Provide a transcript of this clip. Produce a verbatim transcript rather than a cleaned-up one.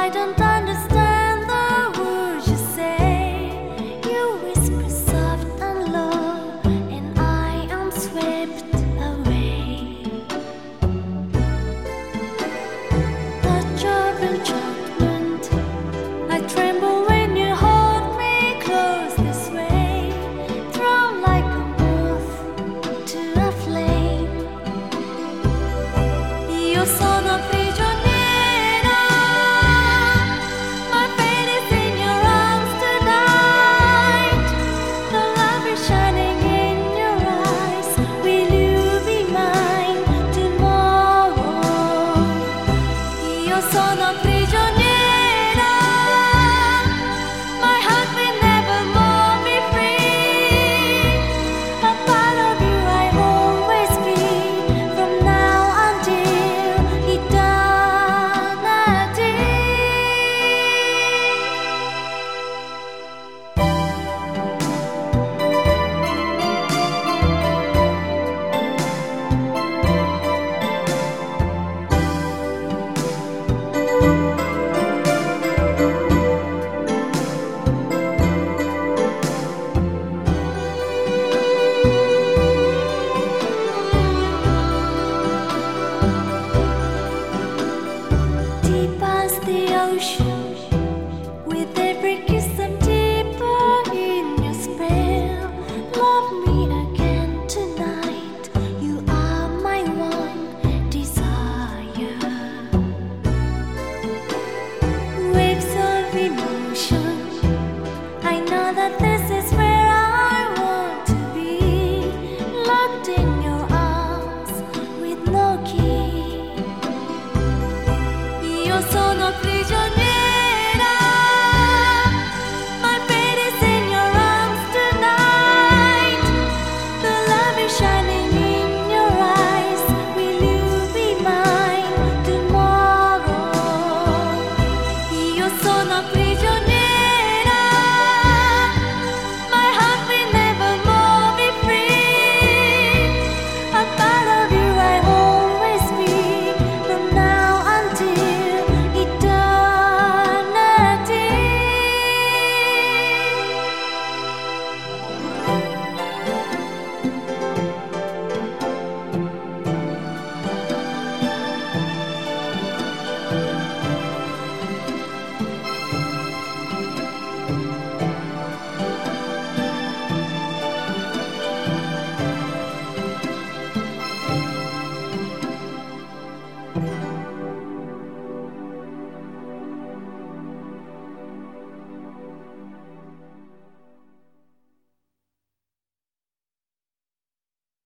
I don't understand the words you say. You whisper soft and low, and I am swept away. Touch of enchantment, I tremble when you hold me close this way. Thrown like a moth to a flame. Io sono prigioniera, my fate is in your arms tonight. The love is shining in your eyes. Will you be mine tomorrow? Io sono prigioniera, my heart will never more be free. A part of you I'll always be, from now until eternity. Deep as the ocean, with every kiss I'm deeper in your spell. Love me again tonight, you are my one desire. Waves of emotion